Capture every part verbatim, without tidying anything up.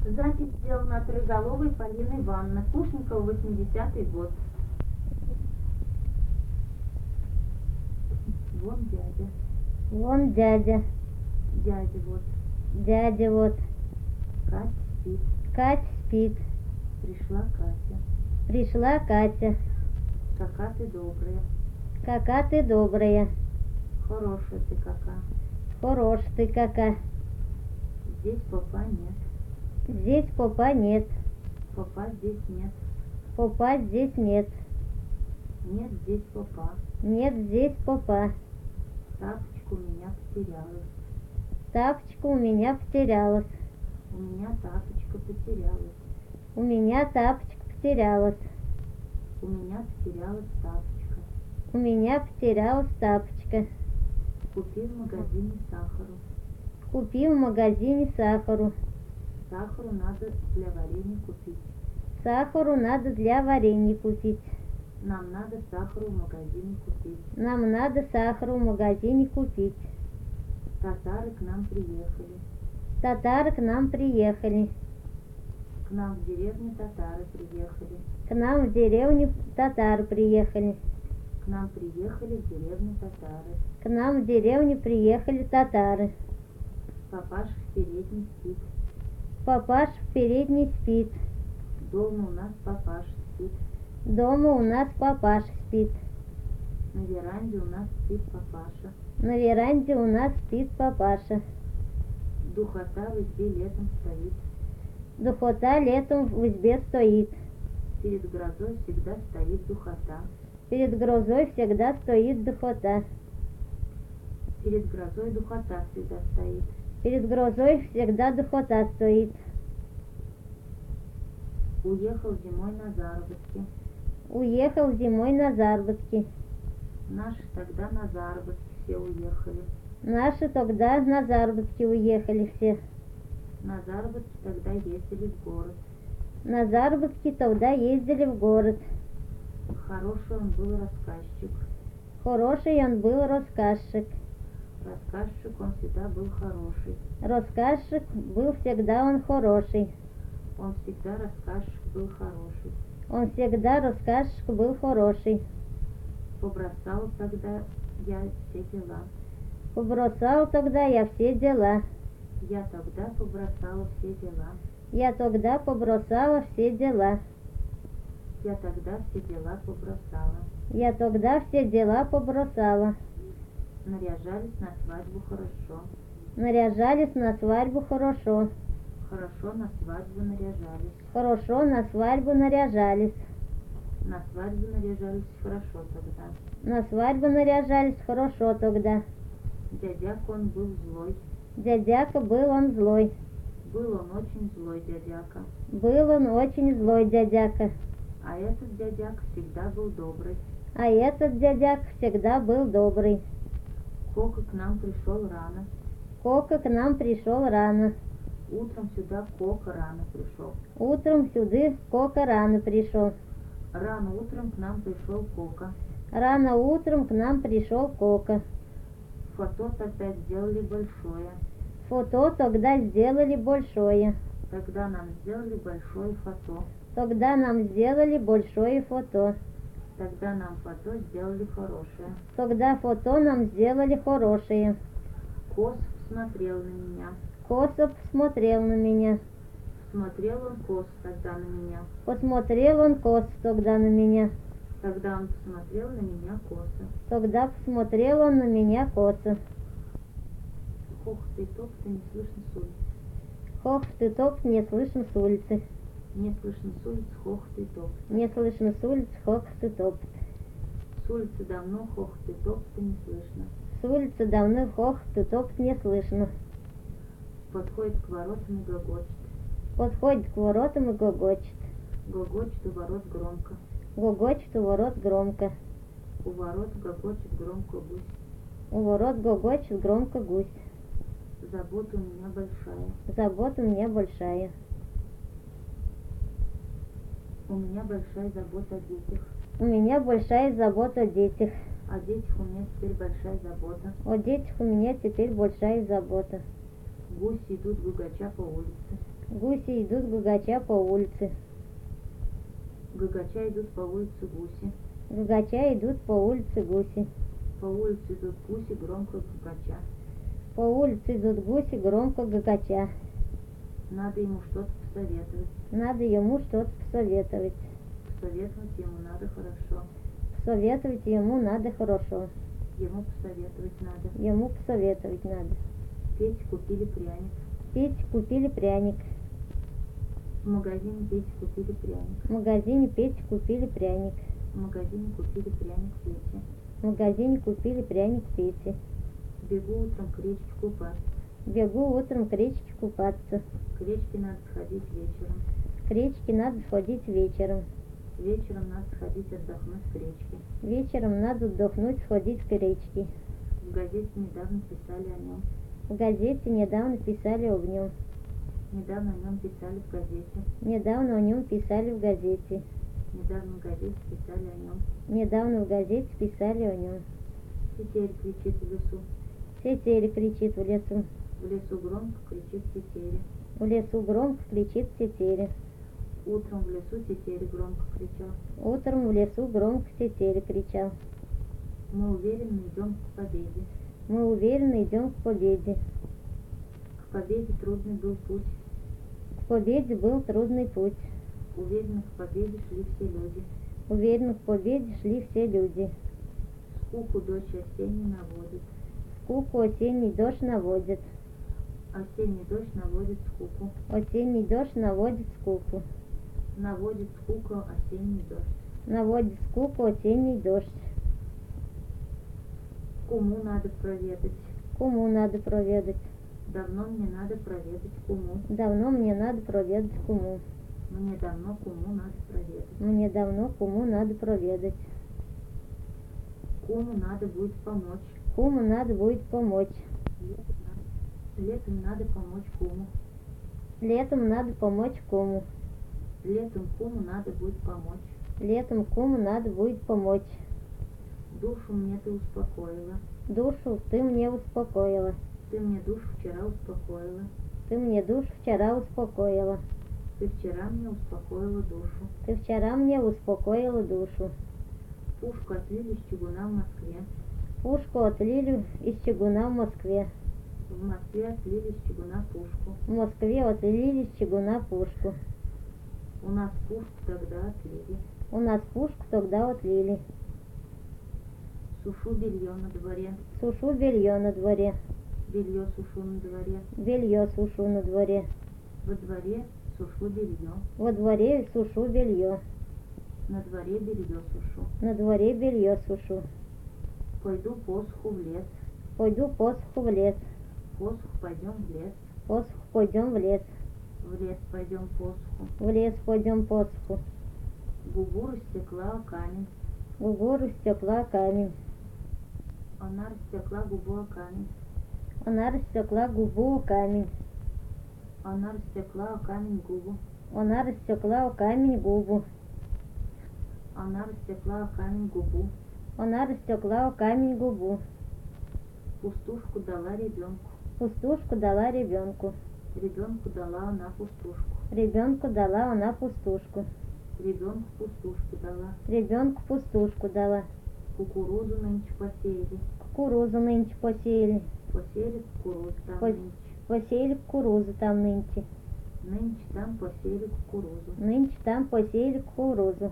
Запись сделана от Рыголовой Полины Ивановны, Кушникова, восьмидесятый год. Вон дядя. Вон дядя. Дядя вот. Дядя вот. Катя спит. Кать спит. Пришла Катя. Пришла Катя. Кака ты добрая. Кака ты добрая. Хорошая ты кака. Хорош ты кака. Здесь попа нет. Здесь попа нет. Попа здесь нет. Попа здесь нет. Нет здесь попа. Нет здесь попа. Тапочка у меня потерялась. Тапочка у меня потерялась. У меня тапочка потерялась. У меня тапочка потерялась. У меня потерялась тапочка. У меня потерялась тапочка. Купи в магазине сахару. Купи в магазине сахару. Сахару надо для варенья купить. Сахару надо для варенья купить. Нам надо сахару в магазине купить. Нам надо сахару в магазине купить. Татары к нам приехали. Татары к нам приехали. К нам в деревню татары приехали. К нам в деревню татары приехали. К нам приехали в деревню татары. К нам в деревню приехали татары. Папаша в передней спит. Папаш в передней спит. Дома у нас папаша спит. Дома у нас папаша спит. На веранде у нас спит папаша. На веранде у нас спит папаша. Духота в избе летом стоит. Духота летом в избе стоит. Перед грозой всегда стоит духота. Перед грозой всегда стоит духота. Перед грозой духота всегда стоит. Перед грозой всегда духота стоит. Уехал зимой на заработки. Уехал зимой на заработки. Наши тогда на заработки все уехали. Наши тогда на заработки уехали все. На заработки тогда ездили в город. На заработки тогда ездили в город. Хороший он был рассказчик. Хороший он был рассказчик. Рассказчик он всегда был хороший. Рассказчик был всегда он хороший. Он всегда рассказчик был хороший. Он всегда рассказчик был хороший. Побросал тогда я все дела. Побросал тогда я все дела. Я тогда побросала все дела. Я тогда побросала все дела. Я тогда все дела побросала. Я тогда все дела побросала. Наряжались на свадьбу хорошо. Наряжались на свадьбу хорошо. Хорошо на свадьбу наряжались. Хорошо на свадьбу наряжались. На свадьбу наряжались хорошо тогда. На свадьбу наряжались хорошо тогда. Дядяка он был злой. Дядяка был он злой. Был он очень злой дядяка. Был он очень злой дядяка. А этот дядяка всегда был добрый. А этот дядяка всегда был добрый. Кока к нам пришел рано. Кока к нам пришел рано. Утром сюда Кока рано пришел. Утром сюда Кока рано пришел. Рано утром к нам пришел Кока. Рано утром к нам пришел Кока. Фото тогда сделали большое. Фото тогда сделали большое. Тогда нам сделали большое фото. Тогда нам сделали большое фото. Тогда нам фото сделали хорошее. Тогда фото нам сделали хорошее. Косов смотрел на меня. Косов смотрел на меня. Смотрел он косо тогда на меня. Посмотрел он косо тогда на меня. Тогда он посмотрел на меня косо. Тогда посмотрел он на меня косо. Хох ты топ, ты не слышно с улицы. Хох ты топ, не слышно с улицы. Не слышно с улицы, хох ты топ. Не слышно с улицы, хох ты топ. С улицы давно хох ты топ, ты не слышно. С улицы давно хох ты топ не слышно. Подходит к воротам и гогочет. Подходит к воротам и гогочет. Гогочет у ворот громко. Гогочет у ворот громко. У ворот гогочет громко гусь. У ворот гогочет громко гусь. Забота у меня большая. Забота у меня большая. У меня большая забота о детях. У меня большая забота о детях. О детях у меня теперь большая забота. О детях у меня теперь большая забота. Гуси идут гугача по улице. Гуси идут гугача по улице. Гугача идут по улице гуси. Гугача идут по улице гуси. По улице идут гуси громко гугача. По улице идут гуси громко гугача. Надо ему что-то посоветовать. Надо ему что-то посоветовать. Посоветовать ему надо хорошо. Посоветовать ему надо хорошо. Ему посоветовать надо. Ему посоветовать надо. Пете купили пряник. Пете купили пряник. В магазине Пете купили пряник. В магазине Пете купили пряник. В магазине купили пряник Пете. В магазине купили пряник Пете. Бегу утром к речке купаться. Бегу утром к речке купаться. К речке надо сходить вечером. К речке надо сходить вечером. Вечером надо сходить отдохнуть к речке. Вечером надо отдохнуть, сходить к речке. В газете недавно писали о нем. В газете недавно писали об нем. Недавно о нем писали в газете. Недавно о нем писали в газете. Недавно в газете писали о нем. Недавно в газете писали о нем. Тетерь кричит в лесу. Тетеря кричит в лесу. В лесу громко кричит тетеря. В лесу громко кричит тетеря. Утром в лесу тетеря громко кричал. Утром в лесу громко тетеря кричал. Мы уверенно идем к победе. Мы уверенно идем к победе. К победе трудный был путь. К победе был трудный путь. Уверенно к победе шли все люди. Уверенно к победе шли все люди. Скуку дождь осенний наводит. Скуку осенний дождь наводит. Осенний дождь наводит скуку. Осенний дождь наводит скуку. Наводит скуку осенний дождь. Наводит скуку осенний дождь. Куму надо проведать. Куму надо проведать. Давно мне надо проведать куму. Давно мне надо проведать куму. Мне давно куму надо проведать. Мне давно куму надо проведать. Куму надо будет помочь. Куму надо будет помочь. Летом надо, летом надо помочь куму. Летом надо помочь куму. Летом куму надо будет помочь. Летом куму надо будет помочь. Душу мне ты успокоила. Душу ты мне успокоила. Ты мне душу вчера успокоила. Ты мне душу вчера успокоила. Ты вчера мне успокоила душу. Ты вчера мне успокоила душу. Пушку отлили из чугуна в Москве. Пушку отлили из чугуна в Москве. В Москве отлили из чугуна пушку. В Москве отлили из чугуна пушку. У нас пушку тогда отлили. У нас пушку тогда отлили. Сушу белье на дворе. Сушу белье на дворе. Белье сушу на дворе. Белье сушу на дворе. Во дворе сушу белье. Во дворе сушу белье. На дворе белье сушу. На дворе белье сушу. Пойду посуху в лес. Пойду посуху в лес. Посух пойдем в лес. Посуху пойдем в лес. В лес пойдем посуху. В лес пойдем посуху. Губу растекла о камень. Губу растекла камень. Она растекла губу о камень. Она растекла губу о камень. Она растекла о камень губу. Она растекла о камень губу. Она растекла о камень губу. Она растекла о камень губу. Пустушку дала ребенку. Пустушку дала ребенку. Ребенку дала она пустушку. Ребенку дала она пустушку. Ребенку пустушку дала. Ребенку пустушку дала. Кукурузу нынче посеяли. Кукурузу нынче посеяли. Посеяли кукурузу там По- нынче. Посеяли кукурузу там нынче. Нынче там посеяли кукурузу. Нынче там посеяли кукурузу.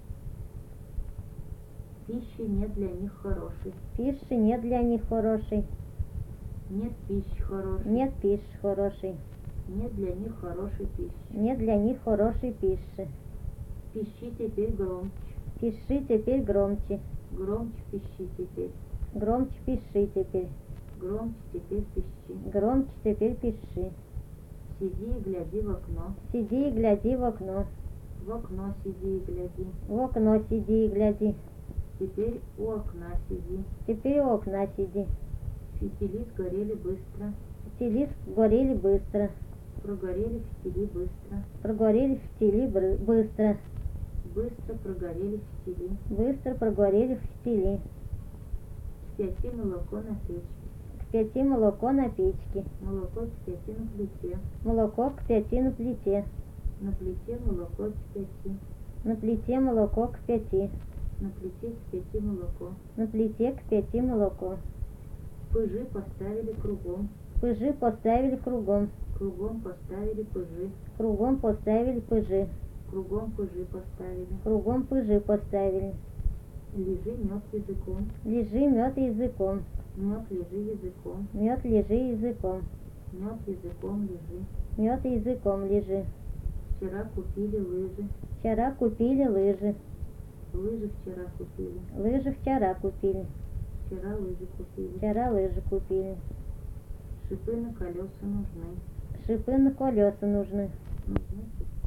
Пищи нет для них хорошей. Пищи нет для них хорошей. Нет пищи хорошей. Нет пищи хорошей. Нет для них хорошей пищи. Нет для них хорошей пищи. Пищи теперь громче. Пиши теперь громче. Громче пищи теперь. Громче пиши теперь. Громче теперь пищи. Громче теперь пиши. Сиди и гляди в окно. Сиди и гляди в окно. В окно сиди и гляди. В окно сиди и гляди. Теперь у окна сиди. Теперь у окна сиди. Фитили сгорели быстро. Фитили горели быстро. Прогорели фитили быстро. Прогорели фитили бры- быстро. Быстро прогорели фитили. Быстро прогорели фитили. Спяти молоко на печке. Кипяти молоко на печке. Молоко кипяти на плите. Молоко кипяти на плите. На плите молоко кипяти. На плите молоко кипяти. На плите кипяти молоко. На плите кипяти молоко. Пыжи поставили кругом. Пыжи поставили кругом. Кругом поставили пыжи. Кругом поставили пыжи. Кругом пыжи поставили. Кругом пыжи поставили. Лежи мед языком. Лежи мед языком. Мед лежи языком. Мед лежи языком. Мед языком лежи. Мед языком лежи. Вчера купили лыжи. Вчера купили лыжи. Лыжи вчера купили. Лыжи вчера купили. Вчера лыжи купили. Вчера лыжи купили. Шипы на колеса нужны. Шипы на колеса нужны. Нужны,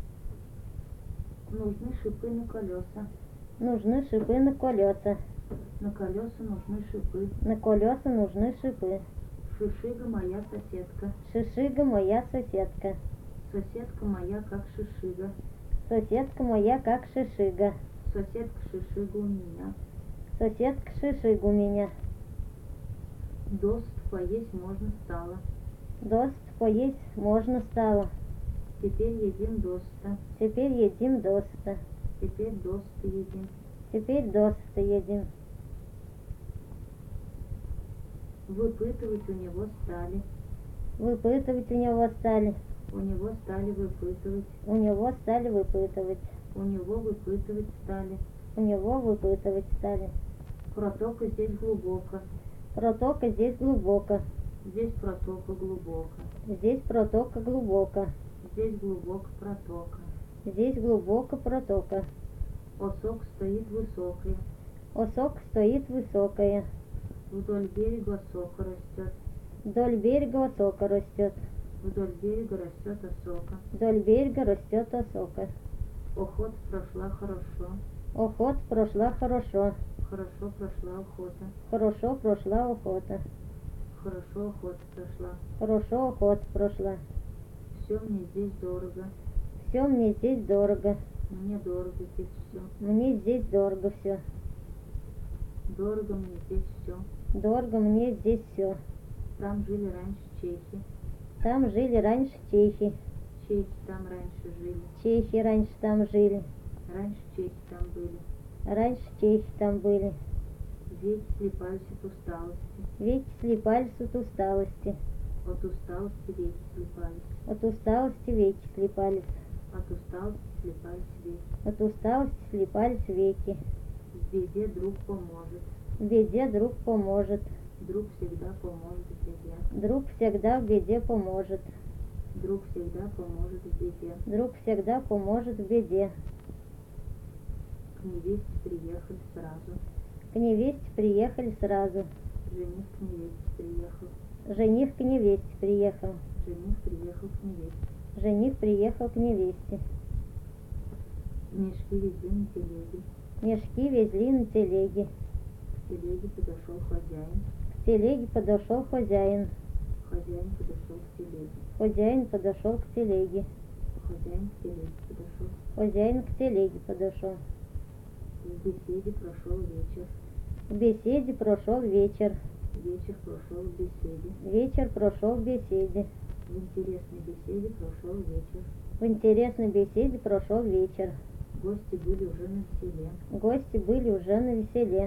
нужны шипы на колеса. Нужны шипы на колеса. На колеса нужны шипы. На колеса нужны шипы. Шишига моя соседка. Шишига моя соседка. Соседка моя как шишига. Соседка моя как шишига. Соседка шишига у меня. Соседка шишига у меня. Дост поесть можно стало. Дост поесть можно стало. Теперь едим доста. Теперь едим доста. Теперь доста едим. Теперь доста едим. Выпытывать у него стали. Выпытывать у него стали. У него стали выпытывать. У него стали выпытывать. У него выпытывать стали. У него выпытывать стали. Протока здесь глубоко. Протока здесь глубоко. Здесь протока глубоко. Здесь протока глубоко. Здесь глубоко протока. Здесь глубоко протока. Осок стоит высокий. Осок стоит высокая. Вдоль берега осока растет. Вдоль берега осока растет. Вдоль берега растет осока. Вдоль берега растет осока. Охота прошла хорошо. Охота прошла хорошо. Хорошо прошла охота. Хорошо прошла охота. Хорошо охота прошла. Хорошо охота прошла. Все мне здесь дорого. Все мне здесь дорого. Мне дорого здесь все. Мне здесь дорого все. Дорого мне здесь все. Дорого мне здесь все. Там жили раньше чехи. Там жили раньше чехи. Чехи там раньше жили. Чехи раньше там жили. Раньше чехи там были. Раньше чехи там были. Веки слепались от усталости. Веки слепались от усталости. От усталости веки слепались. От усталости веки слепались. От усталости слепались веки. От усталости слепались веки. В беде друг поможет. В беде друг поможет. Друг всегда поможет в беде. Друг всегда в беде поможет. Друг всегда поможет в беде. Друг всегда поможет в беде. К невесте приехали сразу. К невесте приехали сразу. Жених к невесте приехал. Жених к невесте приехал. Жених приехал к невесте. Жених приехал к невесте. Мешки везли на телеге. Мешки везли на телеге. К телеге подошел хозяин. К телеге подошел хозяин. Хозяин подошел к телеге. Хозяин подошел к телеге. Хозяин к телеге подошел. Хозяин к телеге подошел. В беседе прошел вечер. В беседе прошел вечер. Вечер прошел в беседе. Вечер прошел в беседе. В интересной беседе прошел вечер. В интересной беседе прошел вечер. Гости были уже на веселе. Гости были уже на веселе.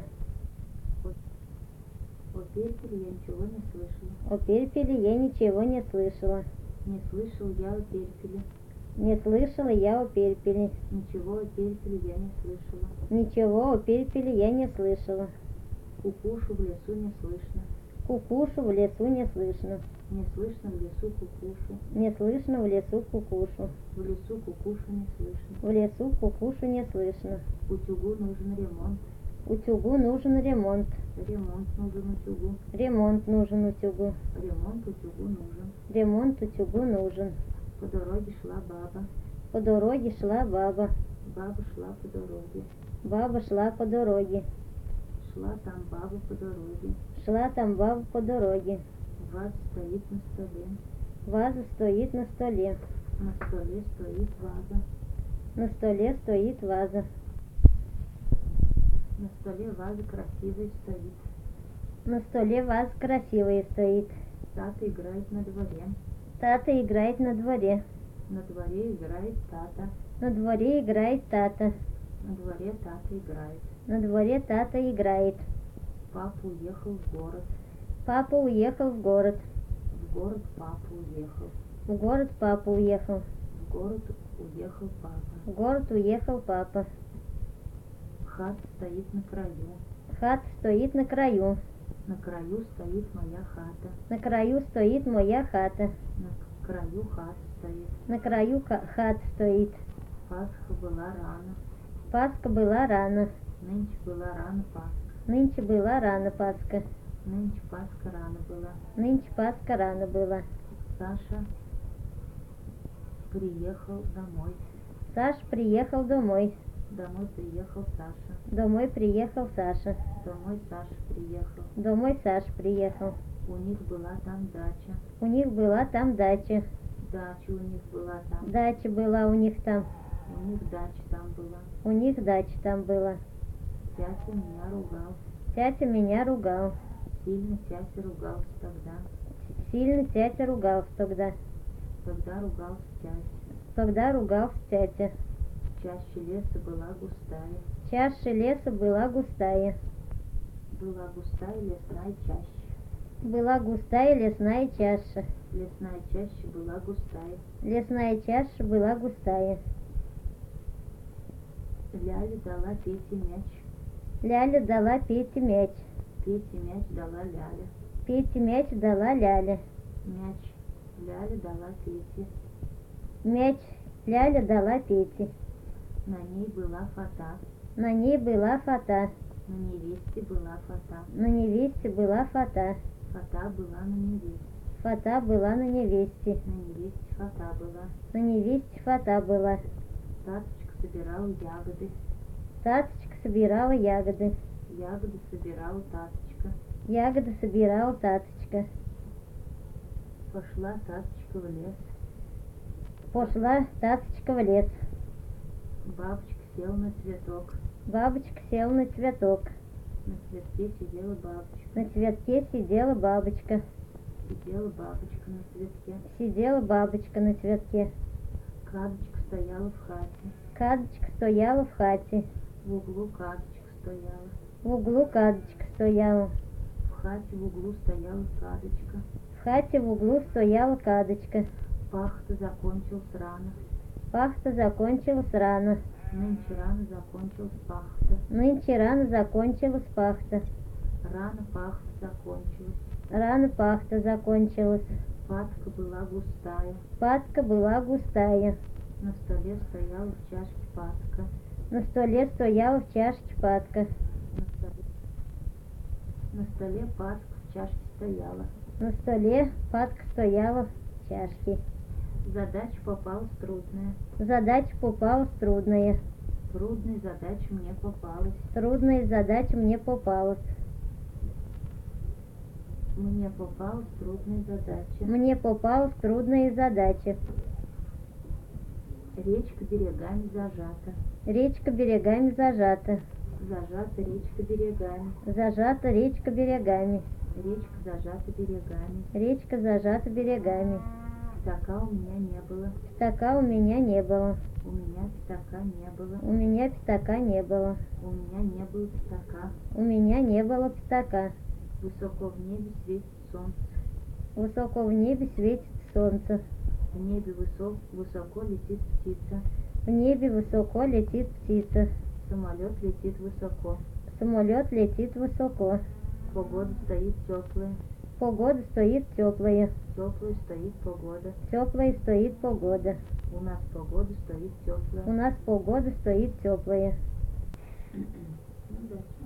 О перпеле я ничего не слышала. О перпеле я ничего не слышала. Не слышал я о перпеле. Не слышала я о перпеле. Ничего о перпеле я не слышала. Ничего о перпеле я не слышала. Кукушу в лесу не слышно. Кукушу в лесу не слышно. Не слышно в лесу кукушу. Не слышно в лесу кукушу. В лесу кукушу не слышно. В лесу кукушу не слышно. Утюгу нужен ремонт. Утюгу нужен ремонт. Ремонт нужен утюгу. Ремонт нужен утюгу. Ремонт утюгу нужен. Ремонт утюгу нужен. По дороге шла баба. По дороге шла баба. Баба шла по дороге. Баба шла по дороге. Шла там баба по дороге. Шла там баба по дороге. Ваза стоит на столе. Ваза стоит на столе. На столе стоит ваза. На столе стоит ваза. На столе ваза красивая стоит. На столе ваз красивый стоит. Тата играет на дворе. Тата играет на дворе. На дворе играет тата. На дворе играет тата. На дворе тата играет. На дворе тата играет. Папа уехал в город. Папа уехал в город. В город папа уехал. В город папа уехал. В город уехал папа. В город уехал папа. Хата стоит на краю. Хата стоит на краю. На краю стоит моя хата. На краю стоит моя хата. На краю хата стоит. На краю ка- хат стоит. Пасха была рано. Пасха была рано. Нынче была рано Пасха. Нынче была рано Пасха. Нынче Пасха рано была. Нынче Пасха рано была. Саша приехал домой. Саш приехал домой. Домой приехал Саша. Домой приехал Саша. Домой Саша приехал. Домой Саш приехал. У них была там дача. У них была там дача. Дача у них была там. Дача была у них там. У них дача там была. У них дача там была. Тятя меня ругал. Тятя меня ругал. Сильно тятя ругался тогда. Сильно тятя ругался тогда. Когда ругался тятя. Когда ругался тятя. Чаще леса была густая. Чаша леса была густая. Была густая лесная чаща. Была густая лесная чаша. Лесная чаща была густая. Лесная чаша была густая. Ляля дала Пете мяч. Ляля дала Пете мяч. Пете мяч дала Ляля. Пете мяч дала Ляля. Мяч Ляля дала Пете. Мяч Ляля дала Пете. На ней была фата. На ней была фата. На невесте была фата. На невесте была фата. Фата была на невесте. Фата была на невесте. На невесте фата была. На невесте фата была. Таточка собирала ягоды. Таточка собирала ягоды. Ягоды собирала Таточка. Ягоды собирала Таточка. Пошла Таточка в лес. Пошла Таточка в лес. Бабочка села на цветок. Бабочка села на цветок. На цветке сидела бабочка. На цветке сидела бабочка. Сидела бабочка на цветке. Сидела бабочка на цветке. Кадочка стояла в хате. Кадочка стояла в хате. В углу кадочка стояла. В углу кадочка стояла. В хате в углу стояла кадочка. В хате в углу стояла кадочка. Пахта закончилась рано. Пахта закончилась рано. Нынче рано закончилась пахта. Нынче рано закончилась пахта. Рано пахта закончилась. Рано пахта закончилась. Патка была густая. Патка была густая. На столе стояла в чашке патка. На столе стояла в чашке патка. На столе, на столе патка в чашке стояла. На столе патка стояла в чашке. Задача попалась трудная. Задача попалась трудная. Трудная задача мне попалась. Трудная задача мне попалась. Мне попалась трудная задача. Мне попалась трудная задача. Речка берегами зажата. Речка берегами зажата. Зажата речка берегами. Зажата речка берегами. Речка зажата берегами. Речка зажата берегами. Пятака у меня не было. Пятака у меня не было. У меня пятака не было. У меня пятака не было. У меня не было пятака. У меня не было пятака. Высоко в небе светит солнце. Высоко в небе светит солнце. В небе высоко, высоко летит птица. В небе высоко летит птица. Самолет летит высоко. Самолет летит высоко. Погода стоит теплая. Погода стоит теплая. Теплая стоит погода. Теплая стоит погода. У нас погода стоит теплая. У нас погода стоит теплая. Ну да.